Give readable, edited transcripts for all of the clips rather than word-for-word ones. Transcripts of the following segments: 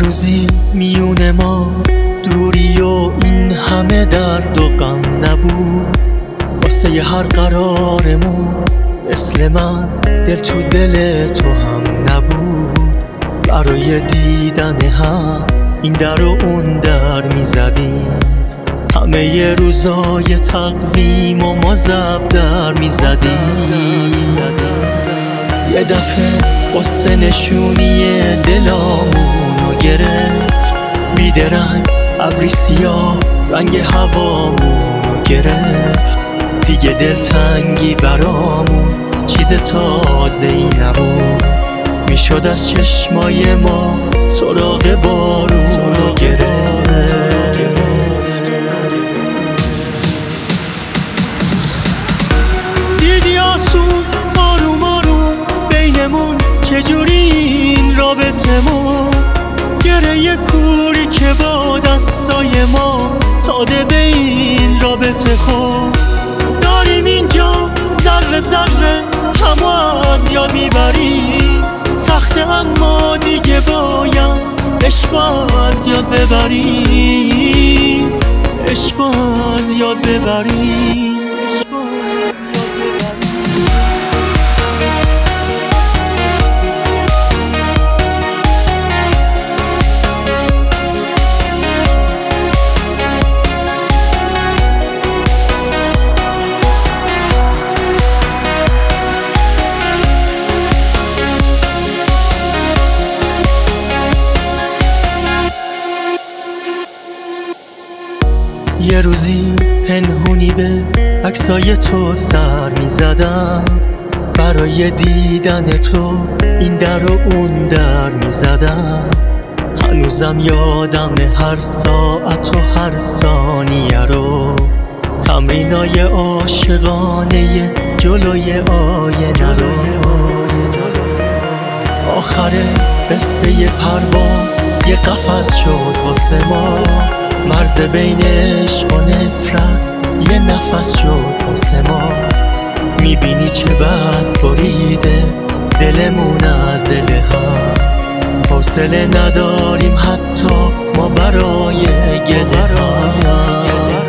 روزی میون ما دوری و این همه درد و غم نبود. واسه هر قرارمون مثل من دل تو دل تو هم نبود. برای دیدن هم این در و اون در میزدیم، همه ی روزای تقویم و ما زب در میزدیم. یه دفعه قصه نشونی دلامونو گرفت، بیدرنگ ابری سیاه رنگ هوامونو گرفت. دیگه دلتنگی برامون چیز تازه‌ای نبود، میشد از چشمای ما سراغ بارونو گرفت. دیدی آسون آروم آروم بینمون چجوری این رابطمون، گره کوری که با دستای ما ساده به این رابطه خود. داریم اینجا ذره ذره همو از یاد میبریم، سخته اما دیگه باید عشق از یاد ببریم، عشق از یاد ببریم. یه روزی پنهونی به عکسای تو سر میزدم، برای دیدن تو این در و اون در میزدم. هنوزم یادم هر ساعت و هر ثانیه رو، تمرینای عاشقانه جلوی آینه رو. آخر قصه پرواز یه قفس شد واسه ما، مرز بین عشق و نفرت یه نفس شد واسه ما. میبینی چه بد بریده دلمون از دل هم، حوصله نداریم حتی ما برای گله هم.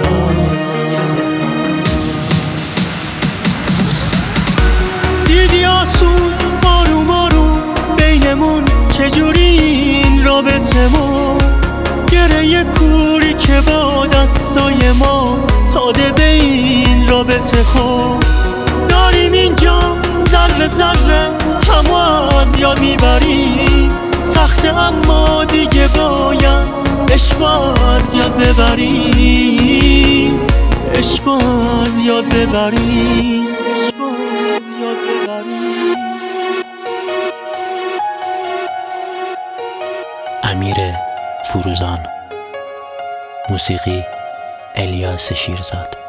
دیدی آسون آروم آروم بینمون چجوری این رابطمون، گره کوری که با دستای ما ساده به این رابطه خود. داریم اینجا ذره ذره همو از یاد میبریم، سخته اما دیگه باید عشق از یاد ببریم، عشق از یاد ببریم، عشق از یاد ببریم. امیر فروزان، موسیقی الیاس شیرزاد.